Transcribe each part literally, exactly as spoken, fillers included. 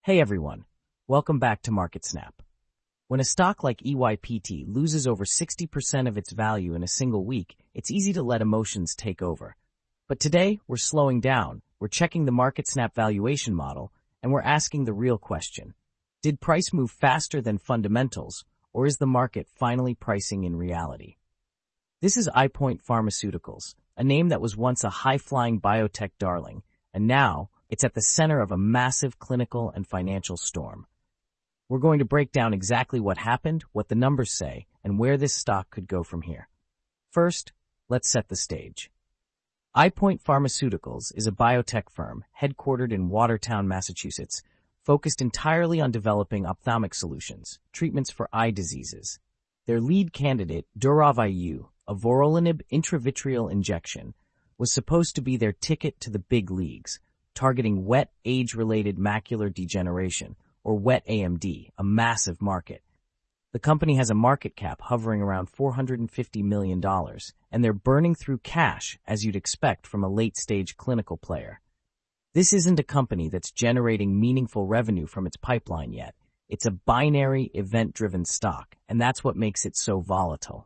Hey everyone, welcome back to MarketSnap. When a stock like E Y P T loses over sixty percent of its value in a single week, it's easy to let emotions take over. But today, we're slowing down, we're checking the MarketSnap valuation model, and we're asking the real question. Did price move faster than fundamentals, or is the market finally pricing in reality? This is EyePoint Pharmaceuticals, a name that was once a high-flying biotech darling, and now it's at the center of a massive clinical and financial storm. We're going to break down exactly what happened, what the numbers say, and where this stock could go from here. First, let's set the stage. EyePoint Pharmaceuticals is a biotech firm headquartered in Watertown, Massachusetts, focused entirely on developing ophthalmic solutions, treatments for eye diseases. Their lead candidate, Duravyu, a vorolanib intravitreal injection, was supposed to be their ticket to the big leagues, targeting wet age-related macular degeneration, or wet A M D, a massive market. The company has a market cap hovering around four hundred fifty million dollars, and they're burning through cash, as you'd expect from a late-stage clinical player. This isn't a company that's generating meaningful revenue from its pipeline yet. It's a binary, event-driven stock, and that's what makes it so volatile.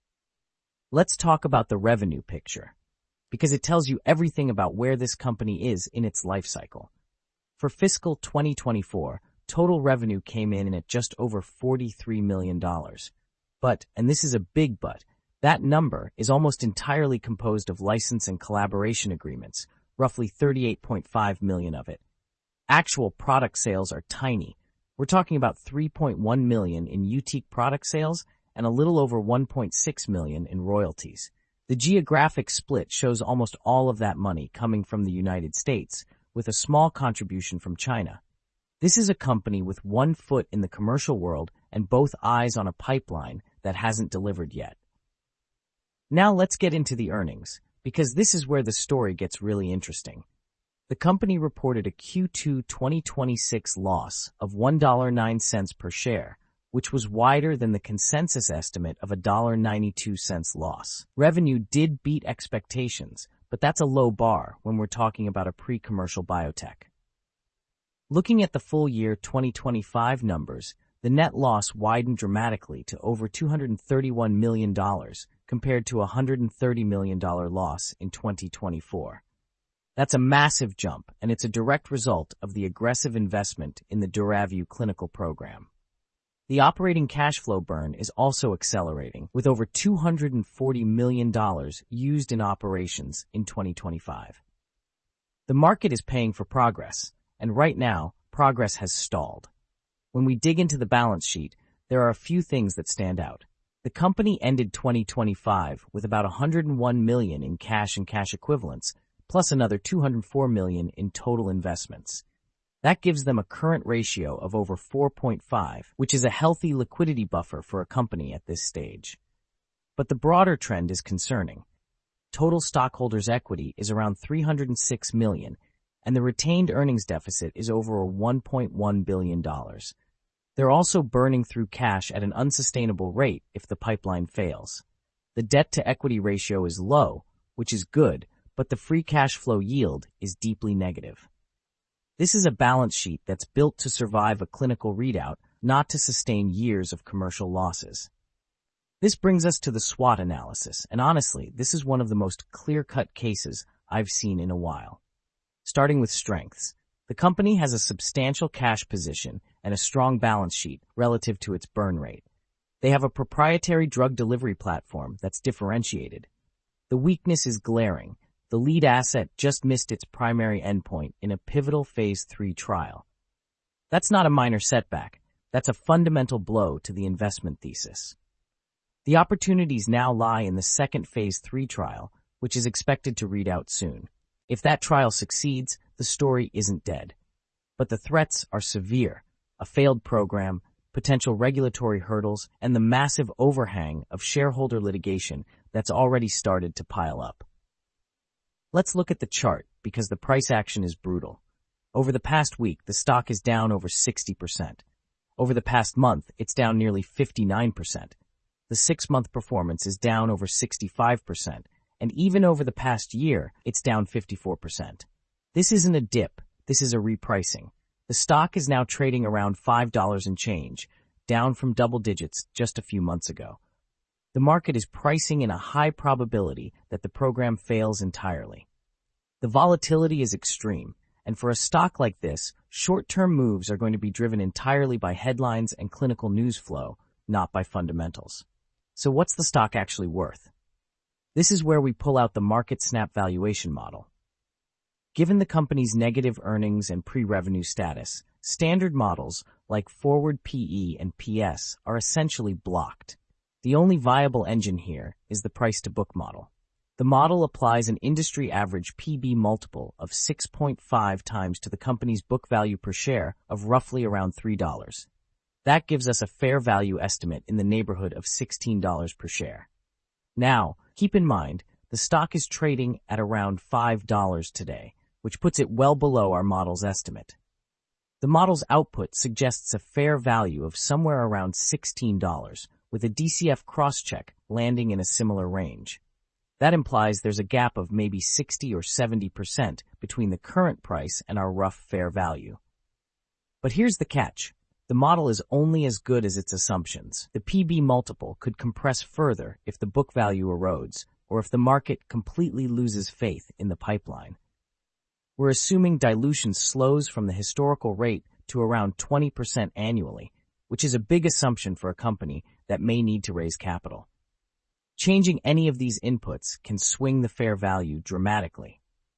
Let's talk about the revenue picture, because it tells you everything about where this company is in its life cycle. For fiscal twenty twenty-four, total revenue came in at just over forty-three million dollars. But, and this is a big but, that number is almost entirely composed of license and collaboration agreements, roughly thirty-eight point five million dollars of it. Actual product sales are tiny. We're talking about three point one million dollars in YUTIQ product sales and a little over one point six million dollars in royalties. The geographic split shows almost all of that money coming from the United States, with a small contribution from China. This is a company with one foot in the commercial world and both eyes on a pipeline that hasn't delivered yet. Now let's get into the earnings, because this is where the story gets really interesting. The company reported a Q two twenty twenty-six loss of one dollar and nine cents per share, which was wider than the consensus estimate of a one dollar and ninety-two cents loss. Revenue did beat expectations, but that's a low bar when we're talking about a pre-commercial biotech. Looking at the full year twenty twenty-five numbers, the net loss widened dramatically to over two hundred thirty-one million dollars compared to a one hundred thirty million dollars loss in twenty twenty-four. That's a massive jump, and it's a direct result of the aggressive investment in the Duravyu clinical program. The operating cash flow burn is also accelerating, with over two hundred forty million dollars used in operations in twenty twenty-five. The market is paying for progress, and right now, progress has stalled. When we dig into the balance sheet, there are a few things that stand out. The company ended twenty twenty-five with about one hundred one million dollars in cash and cash equivalents, plus another two hundred four million dollars in total investments. That gives them a current ratio of over four point five, which is a healthy liquidity buffer for a company at this stage. But the broader trend is concerning. Total stockholders' equity is around three hundred six million dollars, and the retained earnings deficit is over one point one billion dollars. They're also burning through cash at an unsustainable rate if the pipeline fails. The debt-to-equity ratio is low, which is good, but the free cash flow yield is deeply negative. This is a balance sheet that's built to survive a clinical readout, not to sustain years of commercial losses. This brings us to the SWOT analysis, and honestly, this is one of the most clear-cut cases I've seen in a while. Starting with strengths, the company has a substantial cash position and a strong balance sheet relative to its burn rate. They have a proprietary drug delivery platform that's differentiated. The weakness is glaring. The lead asset just missed its primary endpoint in a pivotal phase three trial. That's not a minor setback. That's a fundamental blow to the investment thesis. The opportunities now lie in the second phase three trial, which is expected to read out soon. If that trial succeeds, the story isn't dead. But the threats are severe: a failed program, potential regulatory hurdles, and the massive overhang of shareholder litigation that's already started to pile up. Let's look at the chart, because the price action is brutal. Over the past week, the stock is down over sixty percent. Over the past month, it's down nearly fifty-nine percent. The six-month performance is down over sixty-five percent, and even over the past year, it's down fifty-four percent. This isn't a dip, this is a repricing. The stock is now trading around five dollars and change, down from double digits just a few months ago. The market is pricing in a high probability that the program fails entirely. The volatility is extreme, and for a stock like this, short-term moves are going to be driven entirely by headlines and clinical news flow, not by fundamentals. So what's the stock actually worth? This is where we pull out the MarketSnap valuation model. Given the company's negative earnings and pre-revenue status, standard models like forward P E and P S are essentially blocked. The only viable engine here is the price-to-book model. The model applies an industry average P B multiple of six point five times to the company's book value per share of roughly around three dollars. That gives us a fair value estimate in the neighborhood of sixteen dollars per share. Now, keep in mind, the stock is trading at around five dollars today, which puts it well below our model's estimate. The model's output suggests a fair value of somewhere around sixteen dollars, with a D C F crosscheck landing in a similar range. That implies there's a gap of maybe sixty or seventy percent between the current price and our rough fair value. But here's the catch. The model is only as good as its assumptions. The P B multiple could compress further if the book value erodes, or if the market completely loses faith in the pipeline. We're assuming dilution slows from the historical rate to around twenty percent annually, which is a big assumption for a company that may need to raise capital. Changing any of these inputs can swing the fair value dramatically.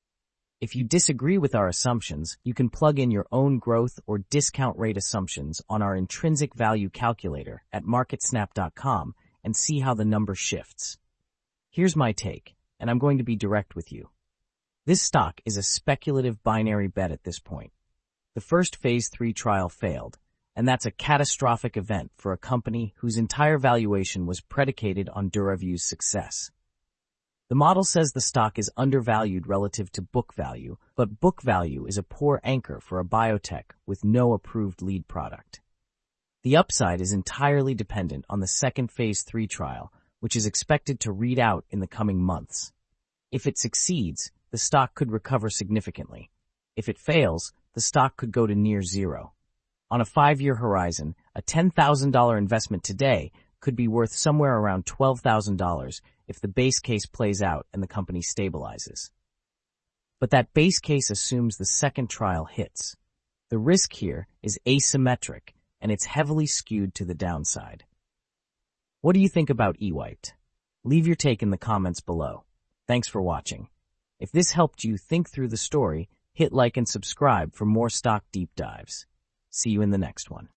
If you disagree with our assumptions, you can plug in your own growth or discount rate assumptions on our intrinsic value calculator at market snap dot com and see how the number shifts. Here's my take, and I'm going to be direct with you. This stock is a speculative binary bet at this point. The first phase three trial failed, and that's a catastrophic event for a company whose entire valuation was predicated on DuraView's success. The model says the stock is undervalued relative to book value, but book value is a poor anchor for a biotech with no approved lead product. The upside is entirely dependent on the second phase three trial, which is expected to read out in the coming months. If it succeeds, the stock could recover significantly. If it fails, the stock could go to near zero. On a five-year horizon, a ten thousand dollars investment today could be worth somewhere around twelve thousand dollars if the base case plays out and the company stabilizes. But that base case assumes the second trial hits. The risk here is asymmetric, and it's heavily skewed to the downside. What do you think about E Y P T? Leave your take in the comments below. Thanks for watching. If this helped you think through the story, hit like and subscribe for more stock deep dives. See you in the next one.